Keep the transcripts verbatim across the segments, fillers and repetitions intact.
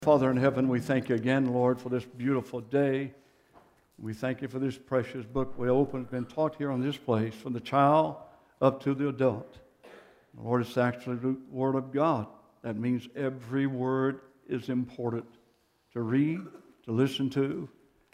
Father in heaven, we thank you again, Lord, for this beautiful day. We thank you for this precious book we opened, been taught here on this place, from the child up to the adult. Lord, it's actually the Word of God. That means every word is important to read, to listen to,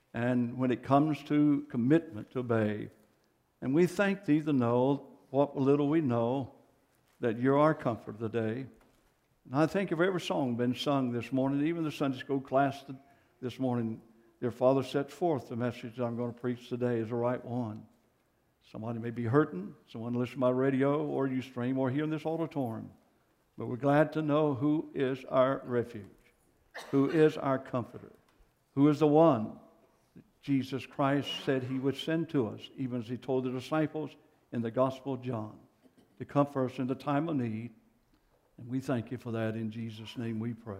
and when it comes to commitment, to obey. And we thank Thee to know what little we know, that You're our comfort today. And I think of every song been sung this morning, even the Sunday school class this morning, their Father set forth the message that I'm going to preach today is the right one. Somebody may be hurting, someone listen by radio or you stream or here in this auditorium. But we're glad to know who is our refuge, who is our comforter, who is the one that Jesus Christ said He would send to us, even as He told the disciples in the Gospel of John, to comfort us in the time of need. And we thank You for that. In Jesus' name we pray.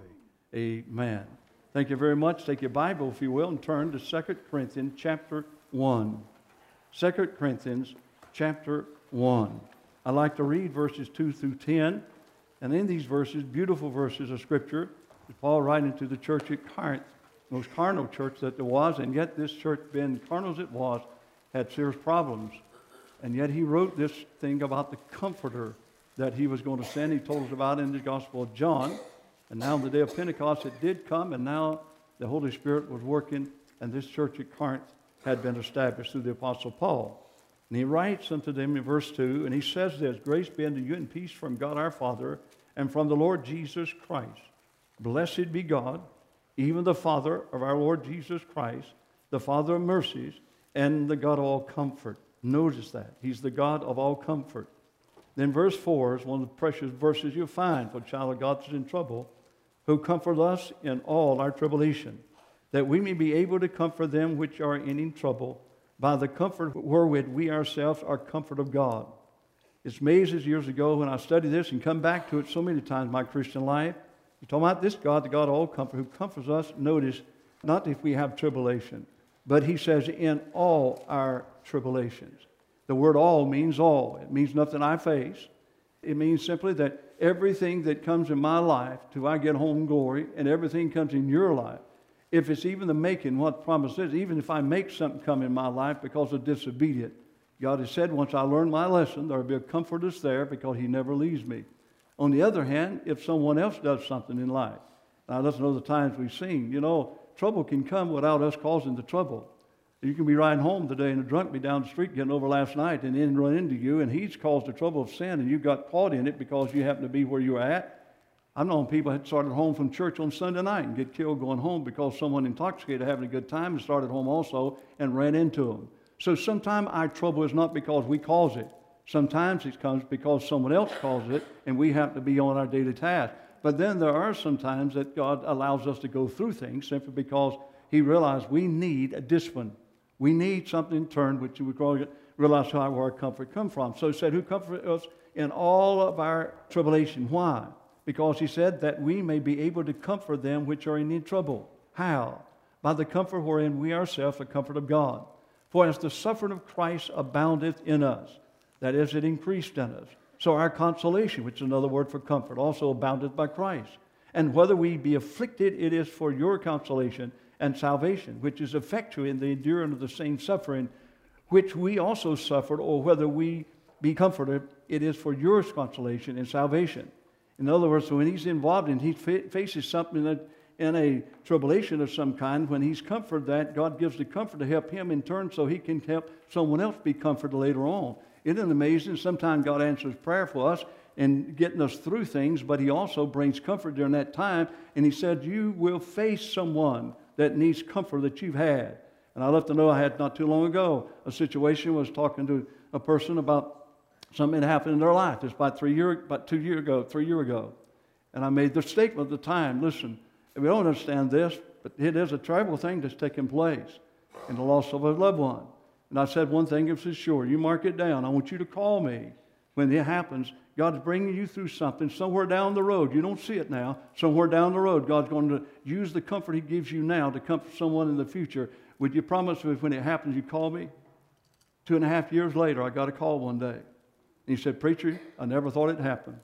Amen. Thank you very much. Take your Bible, if you will, and turn to Second Corinthians chapter one. Second Corinthians chapter one. I like to read verses two through ten. And in these verses, beautiful verses of Scripture, Paul writing to the church at Corinth, the most carnal church that there was, and yet this church, being carnal as it was, had serious problems. And yet he wrote this thing about the Comforter that he was going to send. He told us about in the Gospel of John. And now on the day of Pentecost it did come, and now the Holy Spirit was working, and this church at Corinth had been established through the Apostle Paul. And he writes unto them in verse two, and he says this, Grace be unto you and peace from God our Father and from the Lord Jesus Christ. Blessed be God, even the Father of our Lord Jesus Christ, the Father of mercies, and the God of all comfort. Notice that. He's the God of all comfort. Then verse four is one of the precious verses you'll find for a child of God that's in trouble, who comfort us in all our tribulation, that we may be able to comfort them which are in any trouble by the comfort wherewith we ourselves are comfort of God. It's amazing years ago when I studied this and come back to it so many times in my Christian life. You're talking about this God, the God of all comfort, who comforts us, notice, not if we have tribulation, but he says in all our tribulations. The word all means all. It means nothing I face. It means simply that everything that comes in my life till I get home glory, and everything comes in your life, if it's even the making, what the promise is, even if I make something come in my life because of disobedience, God has said once I learn my lesson, there will be a comforter there because He never leaves me. On the other hand, if someone else does something in life, now listen to the times we've seen, you know, trouble can come without us causing the trouble. You can be riding home today and a drunk be down the street getting over last night and then run into you, and he's caused the trouble of sin and you got caught in it because you happen to be where you were at. I've known people had started home from church on Sunday night and get killed going home because someone intoxicated having a good time and started home also and ran into them. So sometimes our trouble is not because we cause it. Sometimes it comes because someone else caused it and we have to be on our daily task. But then there are some times that God allows us to go through things simply because He realized we need a discipline. We need something in turn, which we call it, realize how our comfort come from. So He said, who comfort us in all of our tribulation. Why? Because He said that we may be able to comfort them which are in need trouble. How? By the comfort wherein we ourselves are comfort of God. For as the suffering of Christ aboundeth in us, that is, it increased in us. So our consolation, which is another word for comfort, also aboundeth by Christ. And whether we be afflicted, it is for your consolation and salvation, which is effectual in the enduring of the same suffering, which we also suffered, or whether we be comforted, it is for your consolation and salvation. In other words, when he's involved and he faces something that in a tribulation of some kind, when he's comforted that, God gives the comfort to help him in turn so he can help someone else be comforted later on. Isn't it amazing? Sometimes God answers prayer for us in getting us through things, but He also brings comfort during that time. And He said, you will face someone that needs comfort that you've had. And I love to know I had not too long ago a situation. I was talking to a person about something that happened in their life. It's about three year, about two years ago, three years ago. And I made the statement at the time, listen, we don't understand this, but it is a terrible thing that's taking place in the loss of a loved one. And I said one thing is for sure, you mark it down. I want you to call me when it happens. God's bringing you through something somewhere down the road. You don't see it now. Somewhere down the road, God's going to use the comfort He gives you now to comfort someone in the future. Would you promise me when it happens, you call me? Two and a half years later, I got a call one day. And he said, preacher, I never thought it'd happen.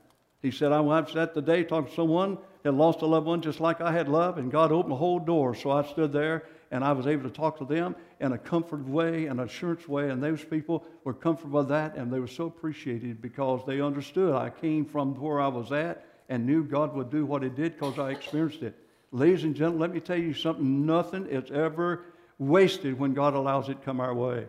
He said, I was at the day talking to someone that lost a loved one just like I had loved, and God opened the whole door. So I stood there, and I was able to talk to them in a comforted way, an assurance way, and those people were comforted by that, and they were so appreciated because they understood I came from where I was at and knew God would do what He did because I experienced it. Ladies and gentlemen, let me tell you something. Nothing is ever wasted when God allows it to come our way.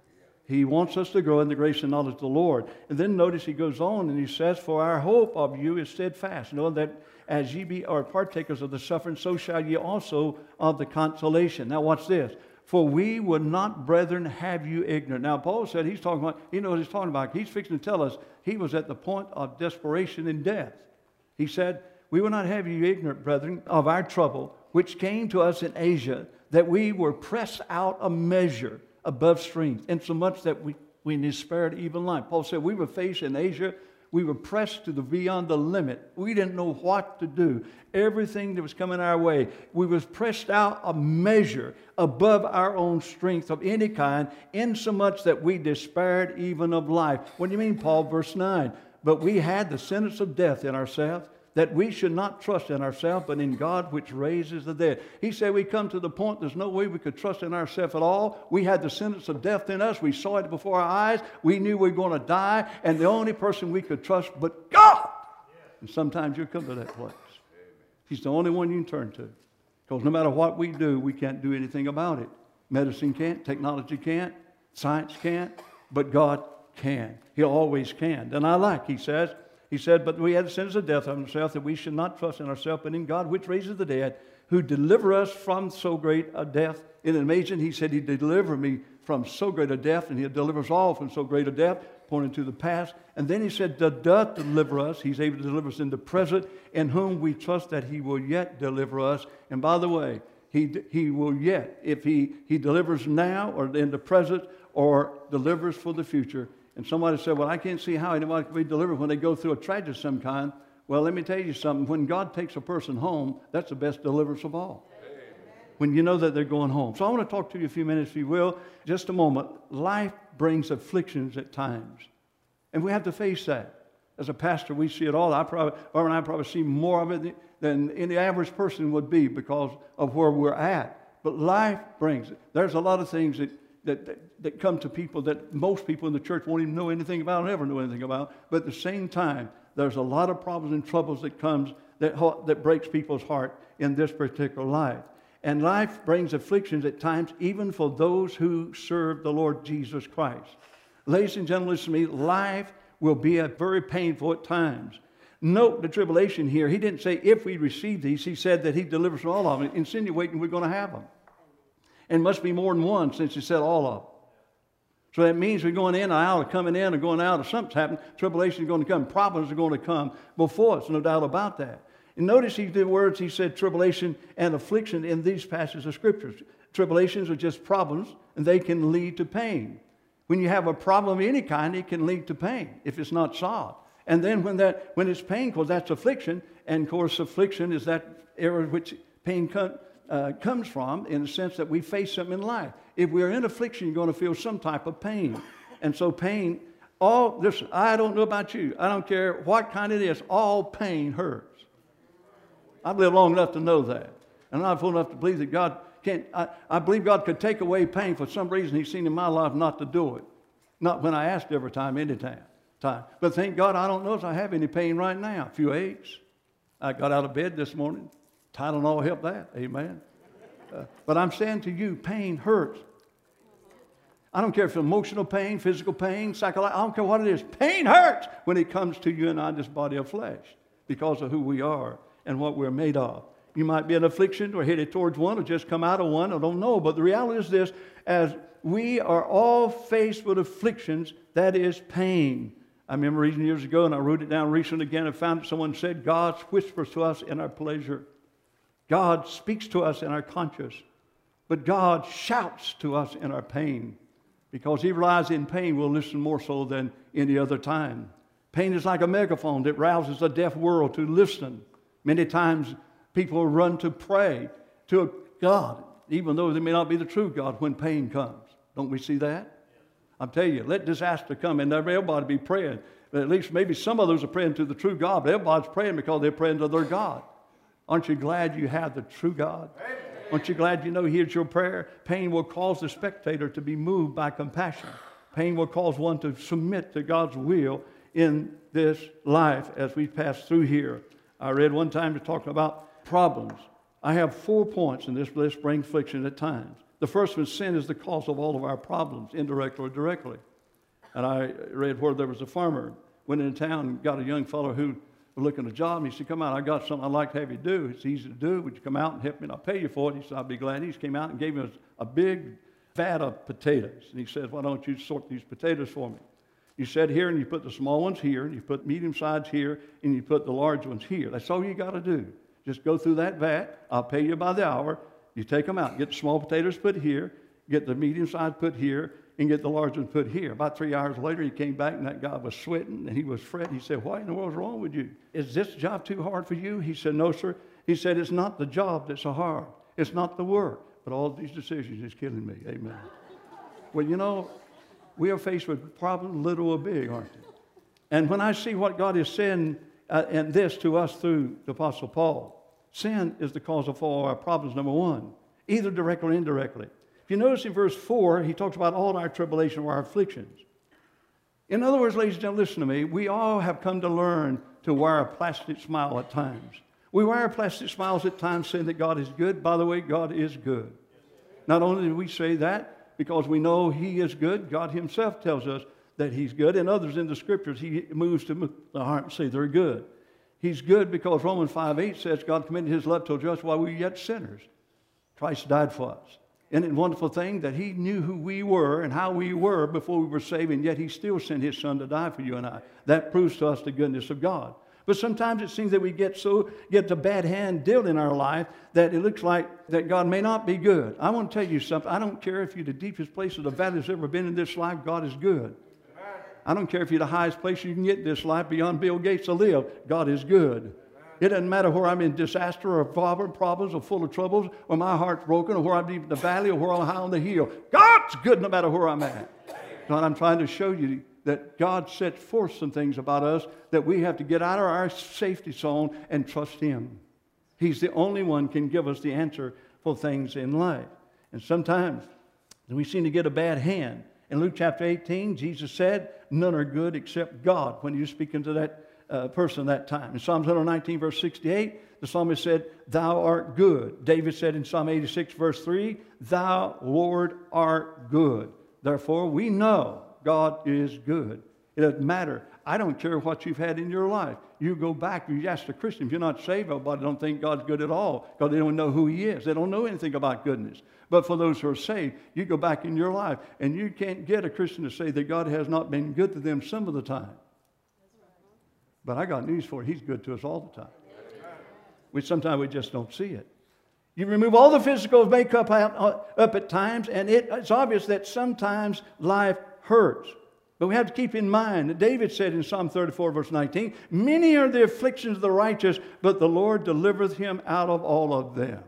He wants us to grow in the grace and knowledge of the Lord. And then notice he goes on and he says, for our hope of you is steadfast, knowing that as ye be are partakers of the suffering, so shall ye also of the consolation. Now watch this. For we would not, brethren, have you ignorant. Now Paul said he's talking about, he knows what he's talking about. He's fixing to tell us he was at the point of desperation and death. He said, we will not have you ignorant, brethren, of our trouble, which came to us in Asia, that we were pressed out a measure above strength, insomuch that we, we despaired even life. Paul said we were faced in Asia, we were pressed to the beyond the limit. We didn't know what to do. Everything that was coming our way, we was pressed out a measure above our own strength of any kind, insomuch that we despaired even of life. What do you mean, Paul? Verse nine. But we had the sentence of death in ourselves, that we should not trust in ourselves, but in God which raises the dead. He said we come to the point there's no way we could trust in ourselves at all. We had the sentence of death in us. We saw it before our eyes. We knew we were going to die, and the only person we could trust but God. And sometimes you'll come to that place. He's the only one you can turn to. Because no matter what we do, we can't do anything about it. Medicine can't, technology can't, science can't, but God can. He always can. And I like, he says, He said, but we had the sentence of death on ourselves, that we should not trust in ourselves, but in God, which raises the dead, who deliver us from so great a death. Isn't it amazing? He said, He delivered me from so great a death, and He delivers all from so great a death, pointing to the past. And then He said, that doth deliver us. He's able to deliver us in the present, in whom we trust that He will yet deliver us. And by the way, He, he will yet, if he, he delivers now, or in the present, or delivers for the future. And somebody said, well, I can't see how anybody can be delivered when they go through a tragedy of some kind. Well, let me tell you something. When God takes a person home, that's the best deliverance of all. Amen. When you know that they're going home. So I want to talk to you a few minutes, if you will. Just a moment. Life brings afflictions at times. And we have to face that. As a pastor, we see it all. I probably, or and I probably see more of it than any average person would be because of where we're at. But life brings it. There's a lot of things that That, that, that come to people that most people in the church won't even know anything about, never know anything about. But at the same time, there's a lot of problems and troubles that comes that, that breaks people's heart in this particular life. And life brings afflictions at times, even for those who serve the Lord Jesus Christ. Ladies and gentlemen, listen to me. Life will be a very painful at times. Note the tribulation here. He didn't say if we receive these. He said that He delivers from all of them, insinuating we're going to have them. And must be more than one, since He said all of them. So that means we're going in or out, or coming in or going out, or something's happening. Tribulation is going to come. Problems are going to come before us, no doubt about that. And notice he did words, he said tribulation and affliction in these passages of Scriptures. Tribulations are just problems, and they can lead to pain. When you have a problem of any kind, it can lead to pain if it's not solved. And then when that when it's painful, that's affliction. And of course, affliction is that area which pain comes. Uh, comes from, in the sense that we face something in life. If we're in affliction, you're going to feel some type of pain. And so pain, all, listen, I don't know about you. I don't care what kind it is. All pain hurts. I've lived long enough to know that. And I'm full enough to believe that God can't, I, I believe God could take away pain for some reason He's seen in my life not to do it. Not when I asked every time, any time. time. But thank God I don't know if I have any pain right now. A few aches. I got out of bed this morning. Tylenol helped that. Amen. Uh, but I'm saying to you, pain hurts. I don't care if it's emotional pain, physical pain, psychological, I don't care what it is. Pain hurts when it comes to you and I, this body of flesh, because of who we are and what we're made of. You might be in affliction or headed towards one or just come out of one. I don't know. But the reality is this, as we are all faced with afflictions, that is pain. I remember reading years ago, and I wrote it down recently again, and found that someone said, God whispers to us in our pleasure. God speaks to us in our conscience, but God shouts to us in our pain, because He relies in pain we'll listen more so than any other time. Pain is like a megaphone that rouses a deaf world to listen. Many times people run to pray to a God, even though they may not be the true God, when pain comes. Don't we see that? I'm telling you, let disaster come, and everybody be praying. But at least maybe some of those are praying to the true God, but everybody's praying because they're praying to their God. Aren't you glad you have the true God? Amen. Aren't you glad you know He hears your prayer? Pain will cause the spectator to be moved by compassion. Pain will cause one to submit to God's will in this life as we pass through here. I read one time to talk about problems. I have four points in this list bring affliction at times. The first one, sin is the cause of all of our problems, indirectly or directly. And I read where there was a farmer, went into town and got a young fellow who was looking at a job. And he said, come out, I got something I'd like to have you do. It's easy to do. Would you come out and help me and I'll pay you for it? He said, I'll be glad. He just came out and gave him a, a big vat of potatoes. And he said, why don't you sort these potatoes for me? You said here, and you put the small ones here, and you put medium size here, and you put the large ones here. That's all you got to do. Just go through that vat. I'll pay you by the hour. You take them out. Get the small potatoes put here, get the medium size put here, and get the large ones put here. About three hours later, he came back, and that guy was sweating, and he was fretting. He said, what in the world's wrong with you? Is this job too hard for you? He said, no, sir. He said, it's not the job that's so hard. It's not the work, but all these decisions is killing me. Amen. Well, you know, we are faced with problems, little or big, aren't they? And when I see what God is saying uh, and this to us through the Apostle Paul, sin is the cause of all our problems, number one, either directly or indirectly. If you notice in verse four, he talks about all our tribulation or our afflictions. In other words, ladies and gentlemen, listen to me. We all have come to learn to wear a plastic smile at times. We wear plastic smiles at times saying that God is good. By the way, God is good. Not only do we say that, because we know He is good. God Himself tells us that He's good. And others in the Scriptures, He moves to the heart and say they're good. He's good because Romans five eight says God commended His love toward us while we were yet sinners. Christ died for us. Isn't it a wonderful thing that He knew who we were and how we were before we were saved, and yet He still sent His Son to die for you and I. That proves to us the goodness of God. But sometimes it seems that we get so get the bad hand dealt in our life that it looks like that God may not be good. I want to tell you something. I don't care if you're the deepest place of the valley that's ever been in this life, God is good. Amen. I don't care if you're the highest place you can get in this life beyond Bill Gates to live, God is good. Amen. It doesn't matter where I'm in disaster or problem, problems or full of troubles, or my heart's broken, or where I'm deep in the valley, or where I'm high on the hill. God's good no matter where I'm at. God, I'm trying to show you that God sets forth some things about us that we have to get out of our safety zone and trust Him. He's the only one can give us the answer for things in life. And sometimes we seem to get a bad hand. In Luke chapter eighteen, Jesus said, none are good except God, when He was speaking to that uh, person that time. In Psalms one nineteen, verse sixty-eight, the psalmist said, thou art good. David said in Psalm eighty-six, verse three, thou, Lord, art good. Therefore, we know God is good. It doesn't matter. I don't care what you've had in your life. You go back, you ask a Christian, if you're not saved, nobody don't think God's good at all because they don't know who He is. They don't know anything about goodness. But for those who are saved, you go back in your life and you can't get a Christian to say that God has not been good to them some of the time. But I got news for you. He's good to us all the time. We sometimes we just don't see it. You remove all the physical makeup out, up at times, and it, it's obvious that sometimes life hurts. But we have to keep in mind that David said in Psalm thirty-four, verse nineteen, many are the afflictions of the righteous, but the Lord delivereth him out of all of them.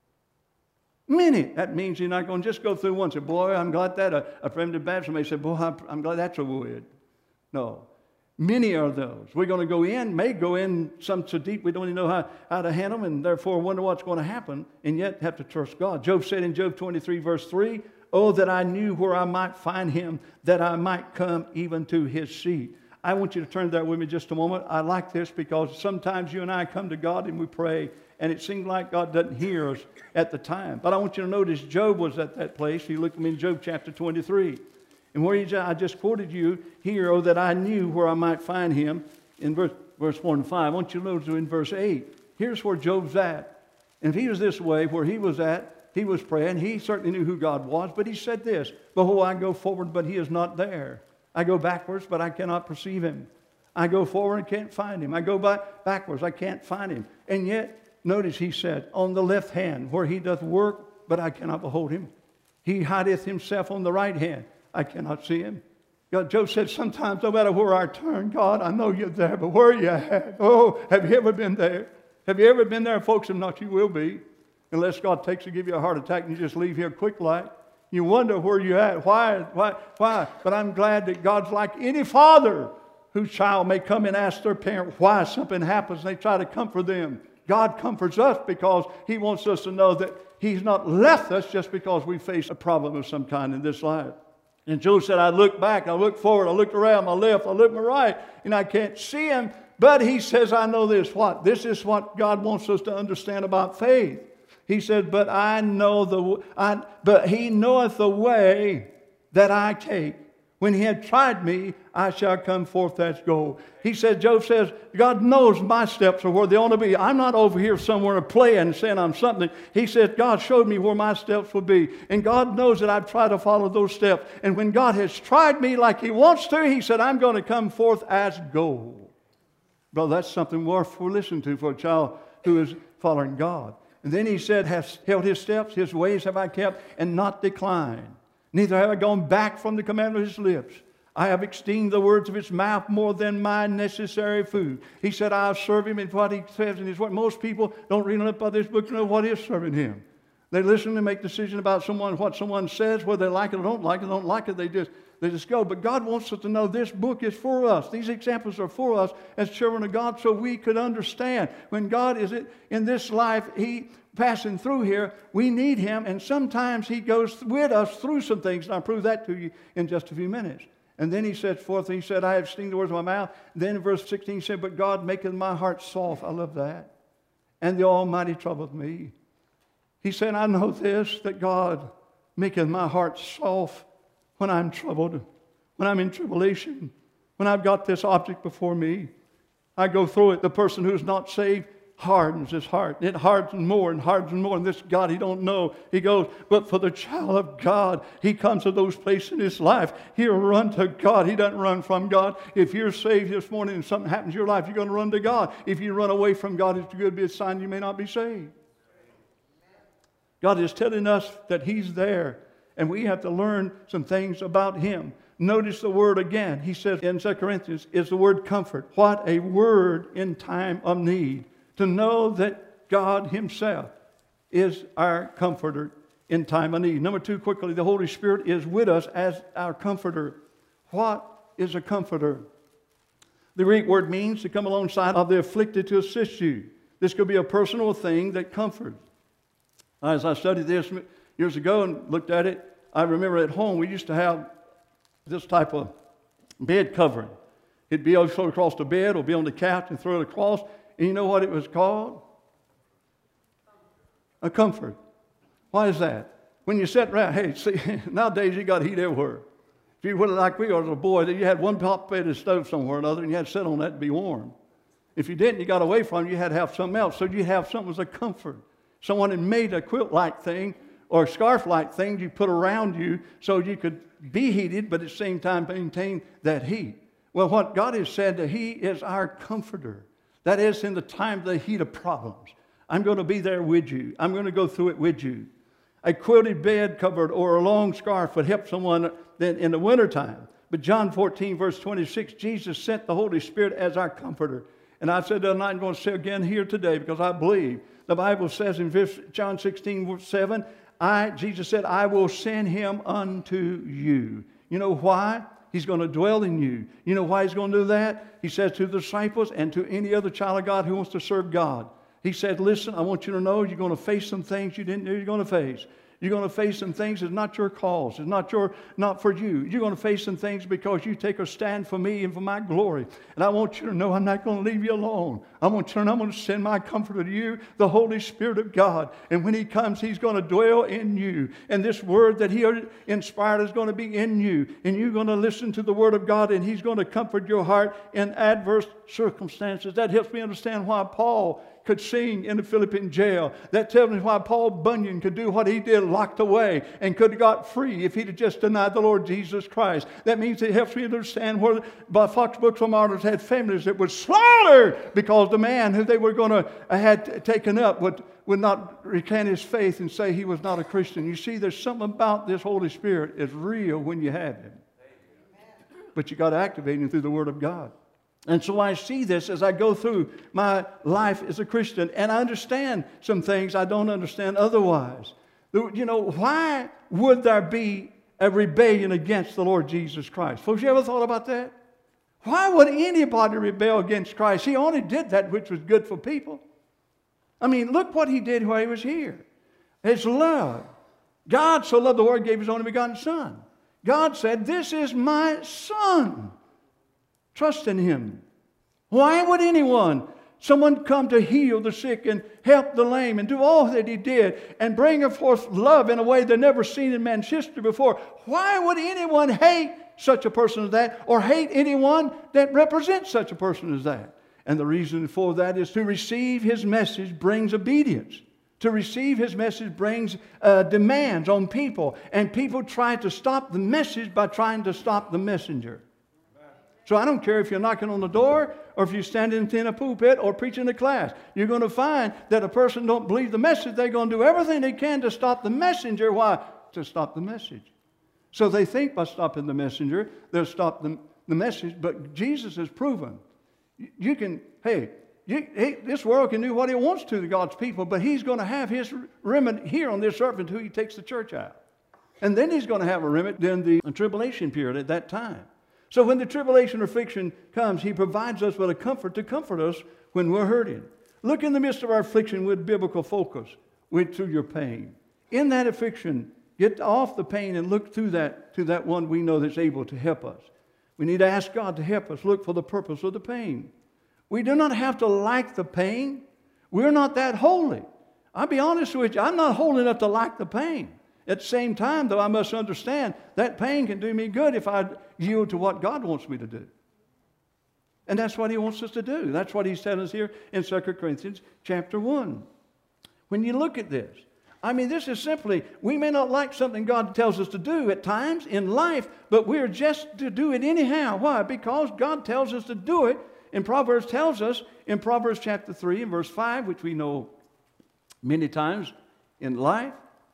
Many. That means you're not going to just go through one and say, boy, I'm glad that. A, a primitive Baptist may say, boy, I'm, I'm glad that's a word. No. Many are those. We're going to go in, may go in some so deep we don't even know how, how to handle them, and therefore wonder what's going to happen, and yet have to trust God. Job said in Job twenty-three, verse three, oh, that I knew where I might find Him, that I might come even to His seat. I want you to turn there with me just a moment. I like this because sometimes you and I come to God and we pray, and it seems like God doesn't hear us at the time. But I want you to notice Job was at that place. You look at me in Job chapter twenty-three. And where he, I just quoted you here, oh, that I knew where I might find Him, in verse, verse one and five. I want you to notice in verse eight. Here's where Job's at. And if he was this way, where he was at, he was praying. He certainly knew who God was, but he said this, behold, I go forward, but He is not there. I go backwards, but I cannot perceive Him. I go forward and can't find Him. I go back, backwards, I can't find Him. And yet, notice he said, on the left hand, where He doth work, but I cannot behold Him. He hideth Himself on the right hand. I cannot see Him. God, Job said, sometimes no matter where I turn, God, I know You're there, but where are You at? Oh, have you ever been there? Have you ever been there, folks? If not, you will be. Unless God takes to give you a heart attack and you just leave here quick like. You wonder where you're at. Why? Why? Why? But I'm glad that God's like any father whose child may come and ask their parent why something happens, and they try to comfort them. God comforts us because He wants us to know that He's not left us just because we face a problem of some kind in this life. And Job said, I looked back, I looked forward, I looked around, my left, I looked my right, and I can't see Him. But he says, I know this. What? This is what God wants us to understand about faith. He said, but I know the, I, but He knoweth the way that I take. When He had tried me, I shall come forth as gold. He said, Job says, God knows my steps are where they ought to be. I'm not over here somewhere playing and saying I'm something. He said, God showed me where my steps will be. And God knows that I've tried to follow those steps. And when God has tried me like He wants to, He said, I'm going to come forth as gold. Brother, that's something worth listening to for a child who is following God. And then He said, has held His steps, His ways have I kept, and not declined. Neither have I gone back from the commandment of His lips. I have esteemed the words of His mouth more than my necessary food. He said, I'll serve Him in what He says in His word. Most people don't read up by this book to know what is serving Him. They listen and make decisions about someone, what someone says, whether they like it or don't like it, don't like it, they just, they just go. But God wants us to know this book is for us. These examples are for us as children of God so we could understand. When God is in this life, He passing through here, we need Him, and sometimes He goes with us through some things, and I'll prove that to you in just a few minutes. And then He said forth, He said, I have esteemed the words of my mouth. Then in verse sixteen He said, but God maketh my heart soft. I love that. And the Almighty troubleth me. He said, I know this, that God maketh my heart soft when I'm troubled, when I'm in tribulation, when I've got this object before me. I go through it. The person who's not saved hardens his heart. It hardens more and hardens more. And this God, he don't know. He goes, but for the child of God, he comes to those places in his life. He'll run to God. He doesn't run from God. If you're saved this morning and something happens in your life, you're going to run to God. If you run away from God, it's going to be a sign you may not be saved. God is telling us that He's there, and we have to learn some things about Him. Notice the word again. He says in Second Corinthians, is the word comfort. What a word in time of need. To know that God Himself is our comforter in time of need. Number two, quickly, the Holy Spirit is with us as our comforter. What is a comforter? The Greek word means to come alongside of the afflicted to assist you. This could be a personal thing that comforts. As I studied this years ago and looked at it, I remember at home we used to have this type of bed covering. It'd be thrown across the bed or be on the couch and throw it across. And you know what it was called? A comfort. Why is that? When you sit around, hey, see, nowadays you got heat everywhere. If you were like we were as a boy, you had one top bed of stove somewhere or another, and you had to sit on that to be warm. If you didn't, you got away from it, you had to have something else. So you have something as a comfort. Someone had made a quilt-like thing or a scarf-like thing you put around you so you could be heated, but at the same time maintain that heat. Well, what God has said that He is our comforter. That is, in the time of the heat of problems. I'm going to be there with you. I'm going to go through it with you. A quilted bed covered or a long scarf would help someone in the wintertime. But John fourteen, verse twenty-six, Jesus sent the Holy Spirit as our comforter. And I said that I'm not going to say again here today because I believe. The Bible says in John sixteen, verse seven, I, Jesus said, I will send Him unto you. You know why? He's going to dwell in you. You know why He's going to do that? He says to the disciples and to any other child of God who wants to serve God. He said, listen, I want you to know you're going to face some things you didn't know you're going to face. You're going to face some things that's not your cause. It's not your, not for you. You're going to face some things because you take a stand for me and for my glory. And I want you to know I'm not going to leave you alone. I want you to know I'm going to send my comforter to you, the Holy Spirit of God. And when He comes, He's going to dwell in you. And this word that He inspired is going to be in you. And you're going to listen to the Word of God, and He's going to comfort your heart in adverse circumstances. That helps me understand why Paul could sing in the Philippine jail. That tells me why Paul Bunyan could do what he did, locked away, and could have got free if he'd have just denied the Lord Jesus Christ. That means it helps me understand where by Fox Books of Martyrs had families that were slaughtered because the man who they were going to had taken up would, would not recant his faith and say he was not a Christian. You see, there's something about this Holy Spirit is real when you have Him. But you got to activate Him through the Word of God. And so I see this as I go through my life as a Christian, and I understand some things I don't understand otherwise. You know, why would there be a rebellion against the Lord Jesus Christ? Folks, you ever thought about that? Why would anybody rebel against Christ? He only did that which was good for people. I mean, look what he did while he was here. His love. God so loved the world, gave his only begotten Son. God said, this is my Son. Trust in him. Why would anyone, someone come to heal the sick and help the lame and do all that he did and bring forth love in a way they've never seen in man's history before? Why would anyone hate such a person as that, or hate anyone that represents such a person as that? And the reason for that is to receive his message brings obedience. To receive his message brings uh, demands on people. And people try to stop the message by trying to stop the messenger. So I don't care if you're knocking on the door or if you're standing in a pulpit or preaching a class. You're going to find that a person don't believe the message. They're going to do everything they can to stop the messenger. Why? To stop the message. So they think by stopping the messenger, they'll stop the, the message. But Jesus has proven. You can, hey, you, hey, this world can do what it wants to to God's people, but he's going to have his remnant here on this earth until he takes the church out. And then he's going to have a remnant in the tribulation period at that time. So when the tribulation or affliction comes, he provides us with a comfort to comfort us when we're hurting. Look in the midst of our affliction with biblical focus, with through your pain. In that affliction, get off the pain and look through that to that one we know that's able to help us. We need to ask God to help us look for the purpose of the pain. We do not have to like the pain. We're not that holy. I'll be honest with you, I'm not holy enough to like the pain. At the same time, though, I must understand that pain can do me good if I yield to what God wants me to do. And that's what he wants us to do. That's what he's telling us here in Second Corinthians chapter one. When you look at this, I mean, this is simply, we may not like something God tells us to do at times in life, but we're just to do it anyhow. Why? Because God tells us to do it. And Proverbs tells us in Proverbs chapter three and verse five, which we know many times in life.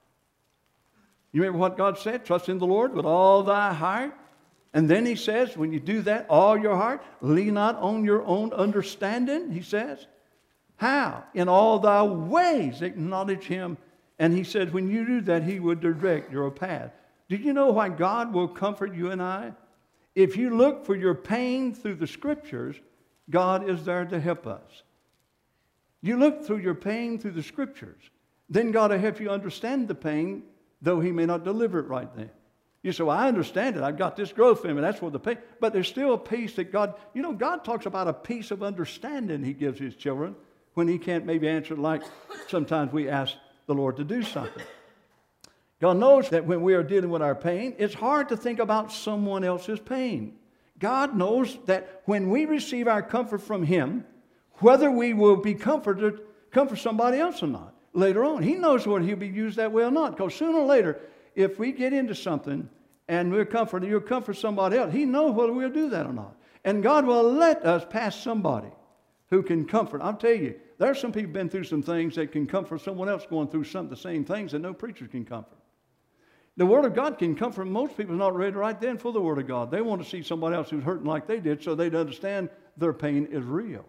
You remember what God said? Trust in the Lord with all thy heart. And then he says, when you do that, all your heart, lean not on your own understanding, he says. How? In all thy ways acknowledge him. And he said, when you do that, he will direct your path. Did you know why God will comfort you and I? If you look for your pain through the Scriptures, God is there to help us. You look through your pain through the Scriptures, then God will help you understand the pain, though he may not deliver it right then. You say, well, I understand it. I've got this growth in me. That's what the pain. But there's still a peace that God, you know, God talks about a peace of understanding he gives his children when he can't maybe answer like sometimes we ask the Lord to do something. God knows that when we are dealing with our pain, it's hard to think about someone else's pain. God knows that when we receive our comfort from him, whether we will be comforted, comfort somebody else or not later on. He knows whether he'll be used that way or not. Because sooner or later, if we get into something and we're comforted, you'll comfort somebody else. He knows whether we'll do that or not. And God will let us pass somebody who can comfort. I'll tell you, there are some people been through some things that can comfort someone else going through some of the same things that no preacher can comfort. The Word of God can comfort. Most people are not ready right then for the Word of God. They want to see somebody else who's hurting like they did so they'd understand their pain is real.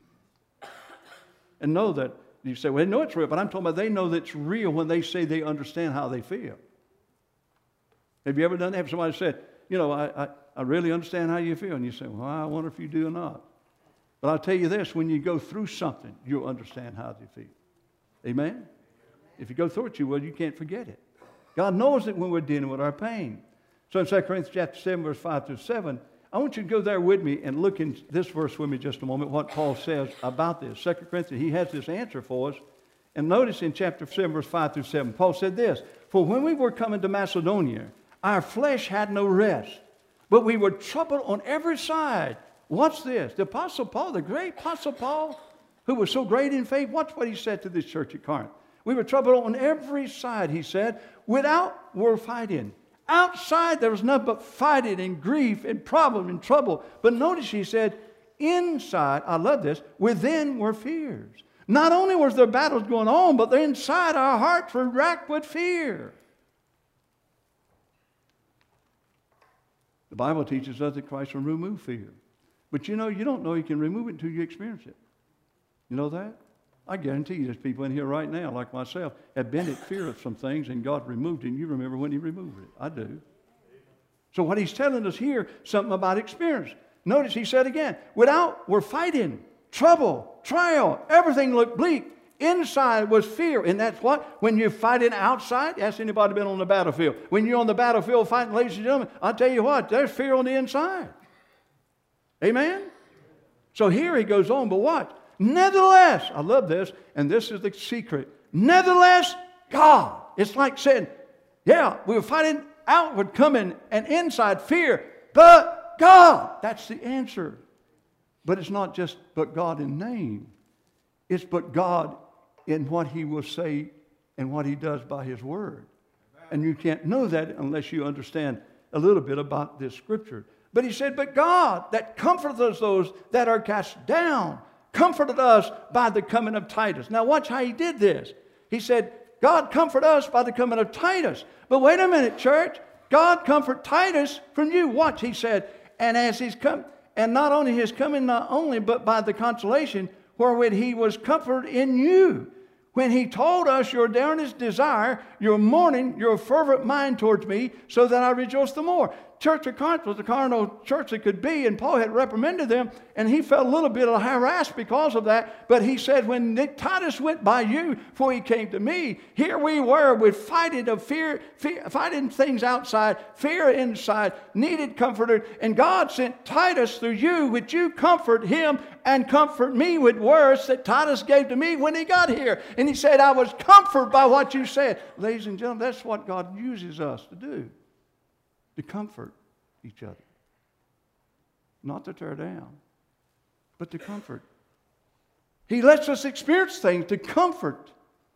And know that, you say, well, they know it's real, but I'm talking about they know that it's real when they say they understand how they feel. Have you ever done that? Have somebody said, you know, I, I, I really understand how you feel. And you say, well, I wonder if you do or not. But I'll tell you this, when you go through something, you'll understand how you feel. Amen? If you go through it, you will. You can't forget it. God knows it when we're dealing with our pain. So in Second Corinthians chapter seven, verse five through seven, I want you to go there with me and look in this verse with me just a moment, what Paul says about this. Second Corinthians, he has this answer for us. And notice in chapter seven, verse five through seven, Paul said this, for when we were coming to Macedonia, our flesh had no rest, but we were troubled on every side. What's this? The Apostle Paul, the great Apostle Paul, who was so great in faith, watch what he said to this church at Corinth. We were troubled on every side, he said. Without were fighting. Outside there was nothing but fighting and grief and problem and trouble. But notice he said, inside, I love this, within were fears. Not only was there battles going on, but inside our hearts were racked with fear. The Bible teaches us that Christ will remove fear. But you know, you don't know he can remove it until you experience it. You know that? I guarantee you there's people in here right now, like myself, have been in fear of some things and God removed it, and you remember when he removed it. I do. So what he's telling us here, something about experience. Notice he said again, without we're fighting, trouble, trial, everything looked bleak. Inside was fear, and that's what? When you're fighting outside, ask anybody been on the battlefield. When you're on the battlefield fighting, ladies and gentlemen, I'll tell you what, there's fear on the inside. Amen? So here he goes on, but what? Nevertheless, I love this, and this is the secret. Nevertheless, God. It's like saying, yeah, we were fighting outward coming and inside fear, but God. That's the answer. But it's not just but God in name. It's but God in what he will say and what he does by his word. And you can't know that unless you understand a little bit about this scripture. But he said, but God that comforteth those that are cast down, comforted us by the coming of Titus. Now watch how he did this. He said, God comfort us by the coming of Titus. But wait a minute, church. God comfort Titus from you. Watch, he said, and as he's come, and not only his coming, not only, but by the consolation wherewith he was comforted in you, when he told us your earnest desire, your mourning, your fervent mind towards me, so that I rejoice the more. Church of Corinth was the carnal church that could be, and Paul had reprimanded them, and he felt a little bit harassed because of that. But he said, when Titus went by you before he came to me, here we were with fighting of fear, fear, fighting things outside, fear inside, needed comforted, and God sent Titus through you, which you comfort him and comfort me with words that Titus gave to me when he got here. And he said, I was comforted by what you said. Ladies and gentlemen, that's what God uses us to do. To comfort each other. Not to tear down, but to comfort. He lets us experience things to comfort.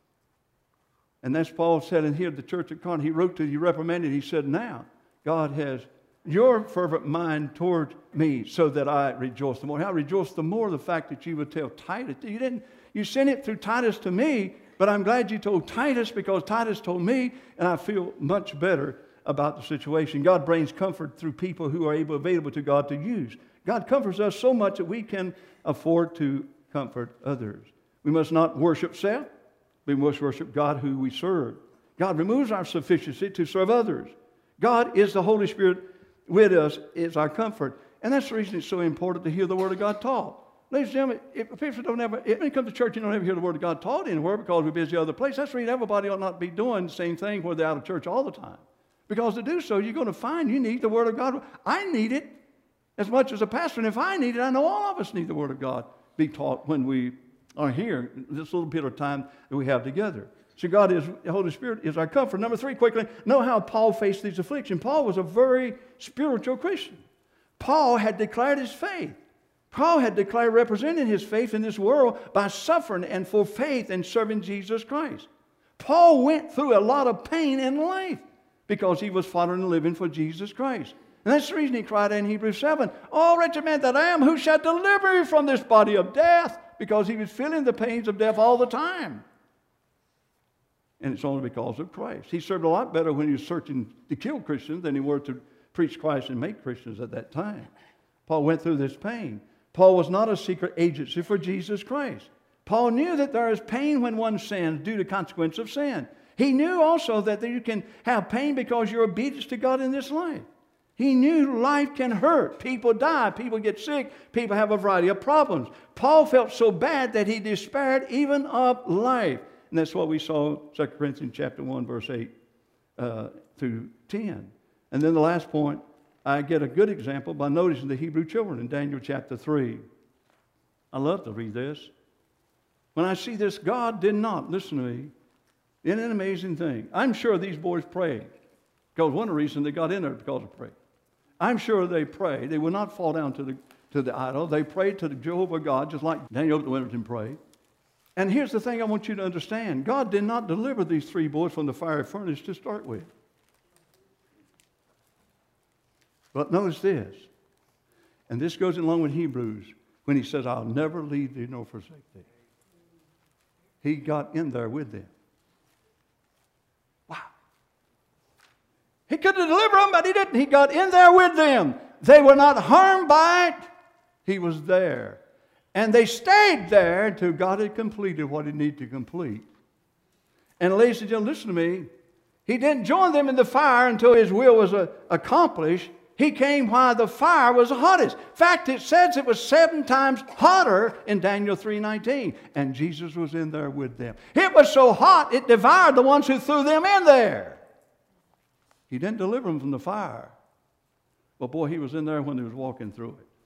And that's Paul said in here, the church at Corinth. He wrote to, he reprimanded, he said, now God has your fervent mind toward me so that I rejoice the more. How rejoice the more the fact that you would tell Titus. You didn't, you sent it through Titus to me, but I'm glad you told Titus because Titus told me, and I feel much better about the situation. God brings comfort through people who are able, available to God to use. God comforts us so much that we can afford to comfort others. We must not worship self. We must worship God who we serve. God removes our sufficiency to serve others. God is the Holy Spirit with us, is our comfort. And that's the reason it's so important to hear the Word of God taught. Ladies and gentlemen, if people don't ever, if you come to church, you don't ever hear the Word of God taught anywhere because we're busy other places. That's the reason everybody ought not be doing the same thing where they're out of church all the time. Because to do so, you're going to find you need the Word of God. I need it as much as a pastor. And if I need it, I know all of us need the Word of God be taught when we are here, this little bit of time that we have together. So God is, the Holy Spirit is our comfort. Number three, quickly, know how Paul faced these afflictions. Paul was a very spiritual Christian. Paul had declared his faith. Paul had declared representing his faith in this world by suffering and for faith and serving Jesus Christ. Paul went through a lot of pain in life, because he was following and living for Jesus Christ. And that's the reason he cried in Hebrews seven, oh, wretched man that I am, who shall deliver me from this body of death? Because he was feeling the pains of death all the time. And it's only because of Christ. He served a lot better when he was searching to kill Christians than he were to preach Christ and make Christians at that time. Paul went through this pain. Paul was not a secret agency for Jesus Christ. Paul knew that there is pain when one sins due to consequence of sin. He knew also that you can have pain because you're obedient to God in this life. He knew life can hurt. People die. People get sick. People have a variety of problems. Paul felt so bad that he despaired even of life. And that's what we saw Second Corinthians chapter one, verse eight uh, through ten. And then the last point, I get a good example by noticing the Hebrew children in Daniel chapter three. I love to read this. When I see this, God did not, listen to me, isn't it an amazing thing? I'm sure these boys prayed. Because one of the reasons they got in there was because of prayer. I'm sure they prayed. They would not fall down to the, to the idol. They prayed to the Jehovah God, just like Daniel the Winterton prayed. And here's the thing I want you to understand. God did not deliver these three boys from the fiery furnace to start with. But notice this. And this goes along with Hebrews when he says, I'll never leave thee nor forsake thee. He got in there with them. Wow. He couldn't deliver them, but he didn't. He got in there with them. They were not harmed by it. He was there. And they stayed there until God had completed what he needed to complete. And ladies and gentlemen, listen to me. He didn't join them in the fire until his will was uh, accomplished. He came while the fire was the hottest. In fact, it says it was seven times hotter in Daniel three nineteen. And Jesus was in there with them. It was so hot, it devoured the ones who threw them in there. He didn't deliver them from the fire. But boy, he was in there when he was walking through it.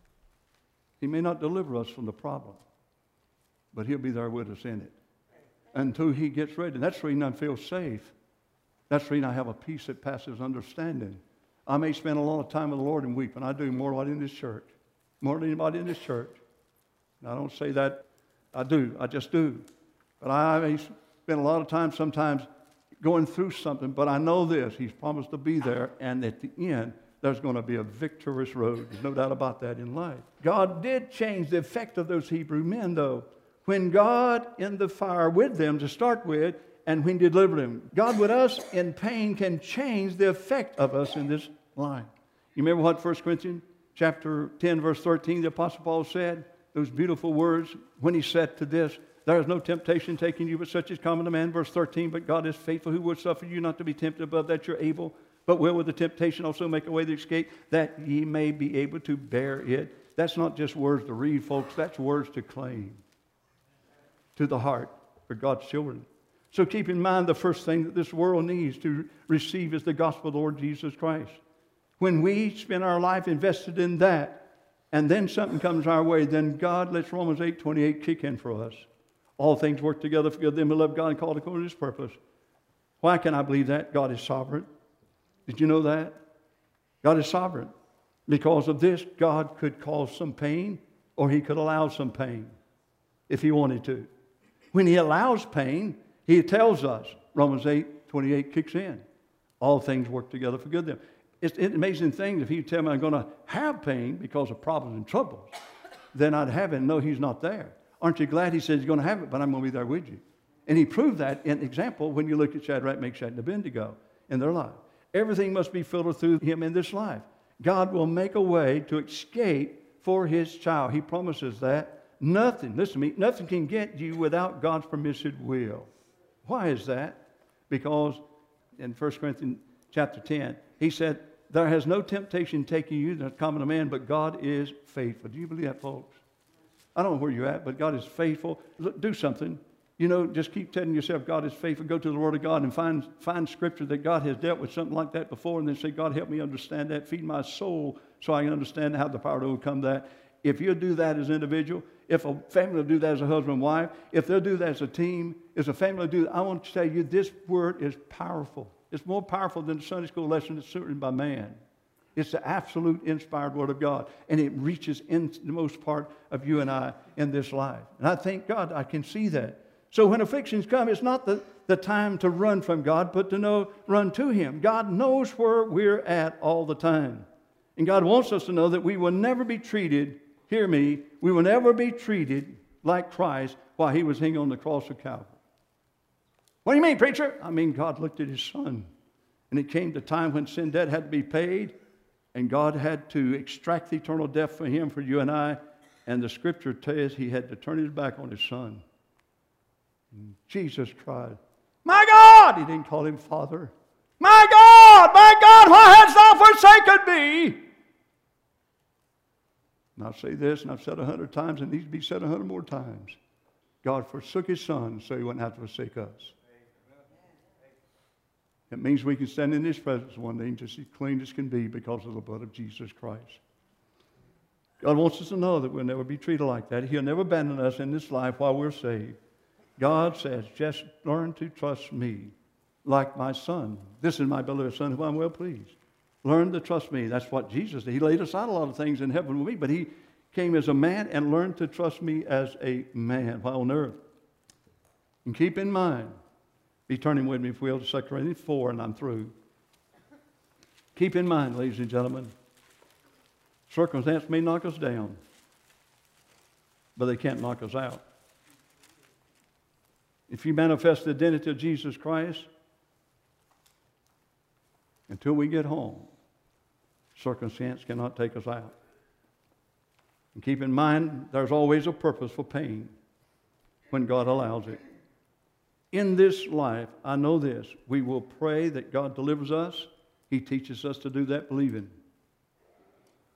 He may not deliver us from the problem, but he'll be there with us in it until he gets ready. And that's the reason I feel safe. That's the reason I have a peace that passes understanding. I may spend a lot of time with the Lord and weep, and I do more than anybody in this church. More than anybody in this church. And I don't say that. I do. I just do. But I may spend a lot of time sometimes going through something, but I know this. He's promised to be there, and at the end, there's going to be a victorious road. There's no doubt about that in life. God did change the effect of those Hebrew men, though. When God in the fire with them to start with, and when he delivered them. God with us in pain can change the effect of us in this life. You remember what First Corinthians chapter ten, verse thirteen, the Apostle Paul said? Those beautiful words when he said to this, there is no temptation taking you but such as common to man. Verse thirteen, but God is faithful, who would suffer you not to be tempted above that you're able, but will with the temptation also make a way to escape, that ye may be able to bear it. That's not just words to read, folks. That's words to claim to the heart for God's children. So keep in mind the first thing that this world needs to receive is the gospel of the Lord Jesus Christ. When we spend our life invested in that, and then something comes our way, then God lets Romans eight twenty-eight kick in for us. All things work together for good, them who love God and called according to his purpose. Why can I believe that? God is sovereign. Did you know that? God is sovereign. Because of this, God could cause some pain, or he could allow some pain if he wanted to. When he allows pain, he tells us, Romans eight twenty-eight kicks in. All things work together for good. Them. It's an amazing thing if he tell me I'm going to have pain because of problems and troubles, then I'd have it and know he's not there. Aren't you glad he says he's going to have it, but I'm going to be there with you? And he proved that in example when you look at Shadrach, Meshach, and Abednego in their life. Everything must be filtered through him in this life. God will make a way to escape for his child. He promises that. Nothing, listen to me, nothing can get you without God's permissive will. Why is that? Because in First Corinthians chapter ten, he said, there has no temptation taking you that's common to man, but God is faithful. Do you believe that, folks? I don't know where you're at, but God is faithful. Look, do something. You know, just keep telling yourself God is faithful. Go to the Word of God and find, find scripture that God has dealt with something like that before, and then say, God, help me understand that. Feed my soul so I can understand how the power to overcome that. If you'll do that as an individual, if a family will do that as a husband and wife, if they'll do that as a team, as a family will do that, I want to tell you this word is powerful. It's more powerful than the Sunday school lesson that's written by man. It's the absolute inspired Word of God, and it reaches into the most part of you and I in this life. And I thank God I can see that. So when afflictions come, it's not the, the time to run from God, but to know, run to him. God knows where we're at all the time. And God wants us to know that we will never be treated, hear me, we will never be treated like Christ while he was hanging on the cross of Calvary. What do you mean, preacher? I mean, God looked at his son, and it came to time when sin debt had to be paid, and God had to extract the eternal death for him, for you and I, and the scripture says he had to turn his back on his son. And Jesus cried, my God! He didn't call him Father. My God! My God! Why hast thou forsaken me? And I'll say this, and I've said a hundred times, and it needs to be said a hundred more times. God forsook his son so he wouldn't have to forsake us. It means we can stand in his presence one day and just as clean as can be because of the blood of Jesus Christ. God wants us to know that we'll never be treated like that. He'll never abandon us in this life while we're saved. God says, just learn to trust me like my son. This is my beloved son whom I'm well pleased. Learn to trust me. That's what Jesus did. He laid aside a lot of things in heaven with me, but he came as a man and learned to trust me as a man while on earth. And keep in mind, be turning with me if we will to Second Corinthians four, and I'm through. Keep in mind, ladies and gentlemen, circumstance may knock us down, but they can't knock us out. If you manifest the identity of Jesus Christ, until we get home, circumstance cannot take us out. And keep in mind, there's always a purpose for pain when God allows it. In this life, I know this, we will pray that God delivers us. He teaches us to do that believing.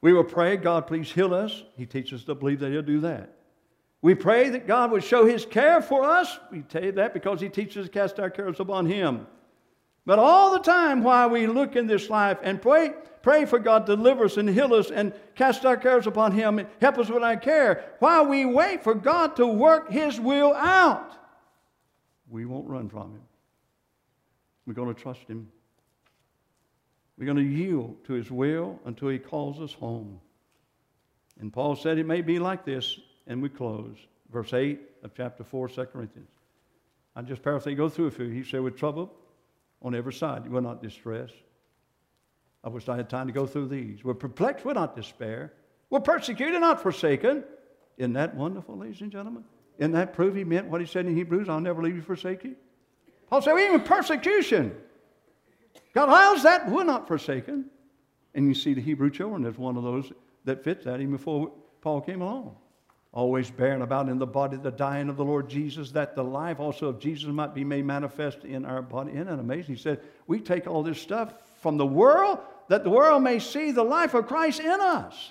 We will pray, God, please heal us. He teaches us to believe that He'll do that. We pray that God would show His care for us. We tell you that because He teaches us to cast our cares upon Him. But all the time while we look in this life and pray, pray for God to deliver us and heal us and cast our cares upon Him and help us with our care, while we wait for God to work His will out, we won't run from Him. We're going to trust Him. We're going to yield to His will until He calls us home. And Paul said it may be like this, and we close. Verse eight of chapter four, Second Corinthians. I just paraphrase, go through a few. He said, with trouble on every side, you will not distress. I wish I had time to go through these. We're perplexed, we're not despair. We're persecuted, not forsaken. Isn't that wonderful, ladies and gentlemen? Isn't that prove He meant what He said in Hebrews, I'll never leave you, forsake you? Paul said, even persecution. God allows that, we're not forsaken. And you see the Hebrew children as one of those that fits that even before Paul came along. Always bearing about in the body the dying of the Lord Jesus, that the life also of Jesus might be made manifest in our body. Isn't that amazing? He said, we take all this stuff from the world, that the world may see the life of Christ in us.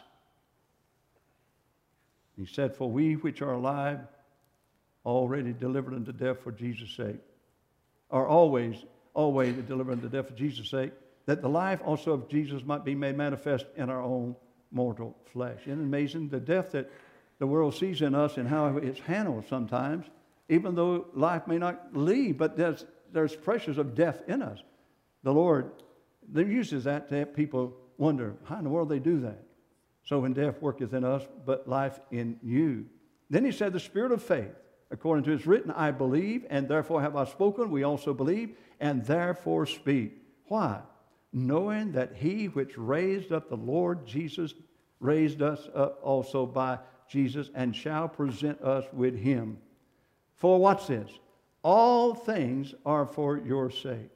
He said, for we which are alive, already delivered unto death for Jesus' sake, are always, always delivered unto death for Jesus' sake, that the life also of Jesus might be made manifest in our own mortal flesh. Isn't it amazing? The death that the world sees in us and how it's handled sometimes, even though life may not leave, but there's, there's pressures of death in us. The Lord uses that to have people wonder, how in the world they do that? So when death worketh in us, but life in you. Then he said, the spirit of faith, according to his written, I believe, and therefore have I spoken. We also believe, and therefore speak. Why? Knowing that he which raised up the Lord Jesus raised us up also by Jesus, and shall present us with him. For what's this? All things are for your sake.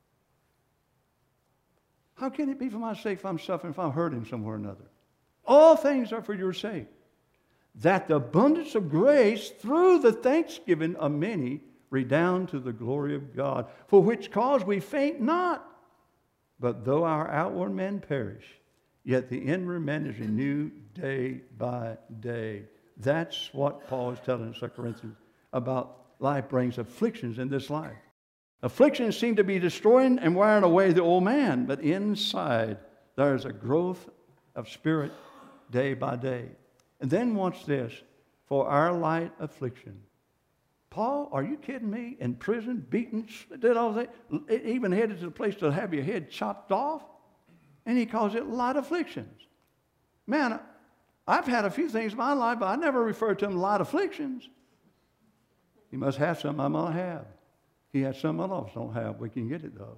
How can it be for my sake if I'm suffering, if I'm hurting somewhere or another? All things are for your sake, that the abundance of grace through the thanksgiving of many redound to the glory of God, for which cause we faint not. But though our outward man perish, yet the inward man is renewed day by day. That's what Paul is telling in Second Corinthians about life brings afflictions in this life. Afflictions seem to be destroying and wearing away the old man, but inside there's a growth of spirit day by day. And then watch this, for our light affliction. Paul, are you kidding me? In prison, beaten, did all that, even headed to the place to have your head chopped off? And he calls it light afflictions. Man, I've had a few things in my life, but I never refer to them light afflictions. He must have some I might have. He has some other of us don't have. We can get it, though.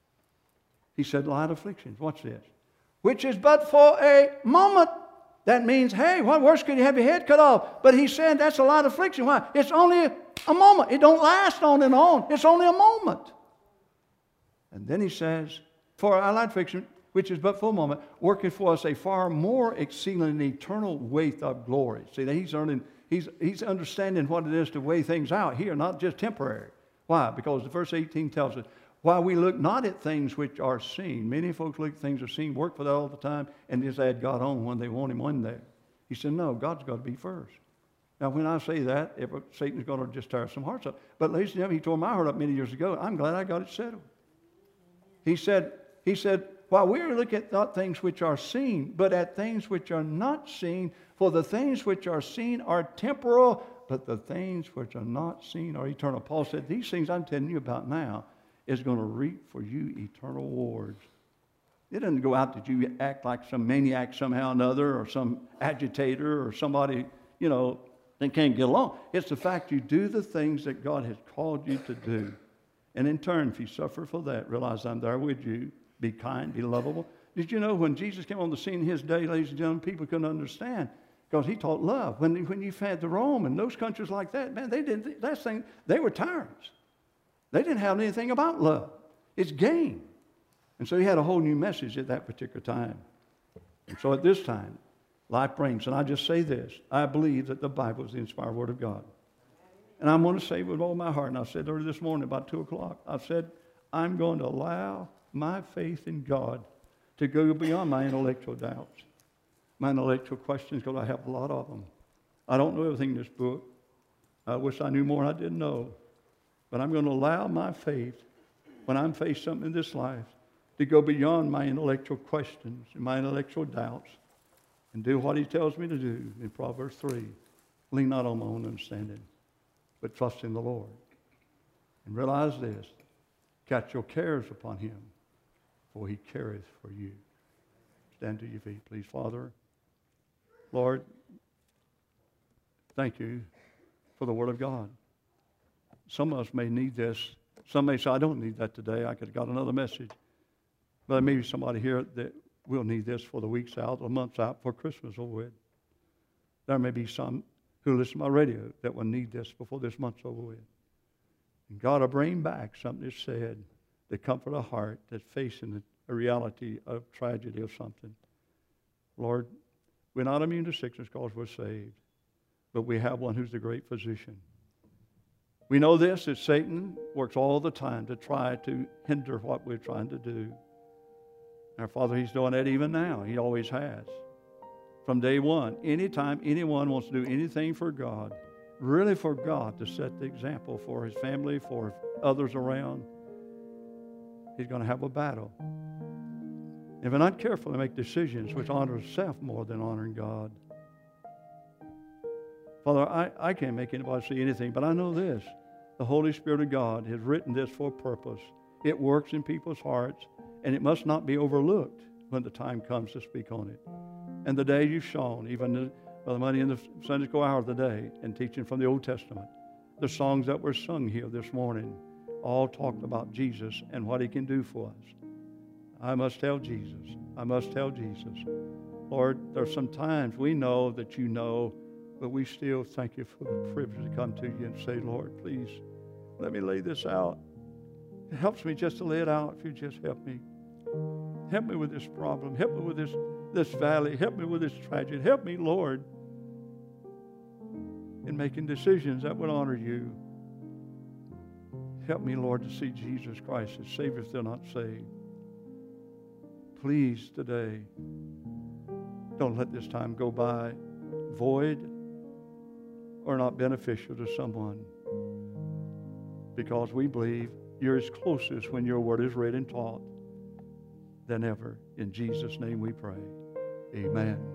He said light afflictions. Watch this. Which is but for a moment. That means, hey, what worse could you have your head cut off? But he said that's a light affliction. Why? It's only a, a moment. It don't last on and on. It's only a moment. And then he says, for our light affliction, which is but for a moment, working for us a far more exceeding and eternal weight of glory. See, he's earning, he's, he's understanding what it is to weigh things out here, not just temporary. Why? Because the verse eighteen tells us, while we look not at things which are seen. Many folks look at things that are seen, work for that all the time, and just add God on when they want him on there. He said, no, God's got to be first. Now, when I say that, if Satan's going to just tear some hearts up. But ladies and gentlemen, he tore my heart up many years ago. I'm glad I got it settled. He said, he said, while we look at not things which are seen, but at things which are not seen, for the things which are seen are temporal, but the things which are not seen are eternal. Paul said, these things I'm telling you about now is going to reap for you eternal rewards. It doesn't go out that you act like some maniac somehow or another, or some agitator, or somebody, you know, that can't get along. It's the fact you do the things that God has called you to do. And in turn, if you suffer for that, realize I'm there with you. Be kind, be lovable. Did you know when Jesus came on the scene in his day, ladies and gentlemen, people couldn't understand because he taught love. When, when you had the Rome and those countries like that, man, they didn't, that thing, they were tyrants. They didn't have anything about love. It's gain. And so he had a whole new message at that particular time. And so at this time, life brings, and I just say this, I believe that the Bible is the inspired word of God. And I'm going to say with all my heart, and I said earlier this morning about two o'clock, I said, I'm going to allow my faith in God to go beyond my intellectual doubts. my intellectual questions, because I have a lot of them. I don't know everything in this book. I wish I knew more than I didn't know. But I'm going to allow my faith, when I'm faced something in this life, to go beyond my intellectual questions and my intellectual doubts and do what he tells me to do in Proverbs three. Lean not on my own understanding, but trust in the Lord. And realize this, cast your cares upon him, for he careth for you. Stand to your feet, please. Father, Lord, thank you for the Word of God. Some of us may need this. Some may say, I don't need that today. I could have got another message. But there may be somebody here that will need this for the weeks out or months out for Christmas over with. There may be some who listen to my radio that will need this before this month's over with. And God will bring back something that's said to comfort a heart that's facing a reality of tragedy of something. Lord, we're not immune to sickness because we're saved, but we have one who's the great physician. We know this, that Satan works all the time to try to hinder what we're trying to do. Our Father, he's doing that even now. He always has. From day one, anytime anyone wants to do anything for God, really for God to set the example for his family, for others around, he's going to have a battle. If we're not careful to make decisions which honor self more than honoring God. Father, I, I can't make anybody see anything, but I know this. The Holy Spirit of God has written this for a purpose. It works in people's hearts, and it must not be overlooked when the time comes to speak on it. And the day you've shown, even the, Brother Money in the Sunday school hour of the day, and teaching from the Old Testament, the songs that were sung here this morning all talked about Jesus and what he can do for us. I must tell Jesus. I must tell Jesus. Lord, there's some times we know that you know, but we still thank you for the privilege to come to you and say, Lord, please, let me lay this out. It helps me just to lay it out if you just help me. Help me with this problem. Help me with this, this valley. Help me with this tragedy. Help me, Lord, in making decisions that would honor you. Help me, Lord, to see Jesus Christ as Savior if they're not saved. Please, today, don't let this time go by void or not beneficial to someone, because we believe you're as closest when your word is read and taught than ever. In Jesus' name we pray. Amen.